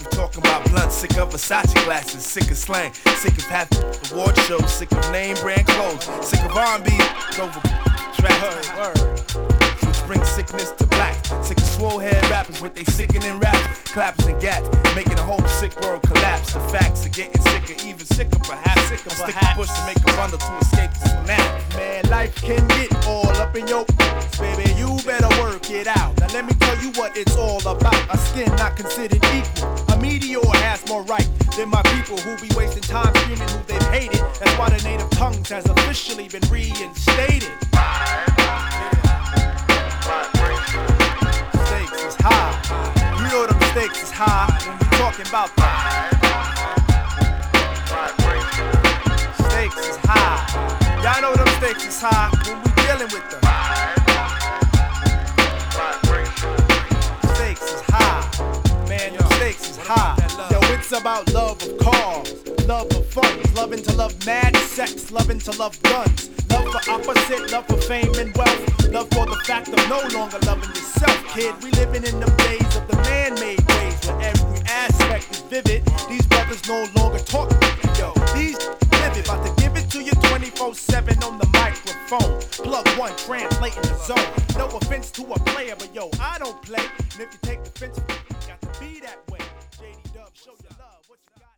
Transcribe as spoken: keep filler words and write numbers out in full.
of talking about blunt, sick of Versace glasses, sick of slang, sick of having award shows, sick of name brand clothes, sick of R and B, over trap, word. Bring sickness to black. Sick of swole head rappers with they sickening raps, clappers and gats, making the whole sick world collapse. The facts are getting sicker, even sicker, perhaps. Sicker, stick a push to make a bundle to escape the tsunami. Man, life can get all up in your baby. You better work it out. Now let me tell you what it's all about. A skin not considered equal. A meteor has more right than my people who be wasting time screaming who they've hated. That's why the native tongues has officially been reinstated. Stakes is high. You know them stakes is high when we talking about that. Stakes is high. Y'all know them stakes is high when we dealing with them. Stakes is high. Man, your stakes is high. Yo, it's about love of cars, love of funds, loving to love mad sex, loving to love guns. Love for opposite, love for fame and wealth. Love for the fact of no longer loving yourself, kid. We living in them days of the man-made ways where every aspect is vivid. These brothers no longer talk. Yo, these live it. About to give it to you twenty-four seven on the microphone. Plug one, translating the zone. No offense to a player, but yo, I don't play. And if you take offense, you got to be that way. J D Dub, show your love. What you got?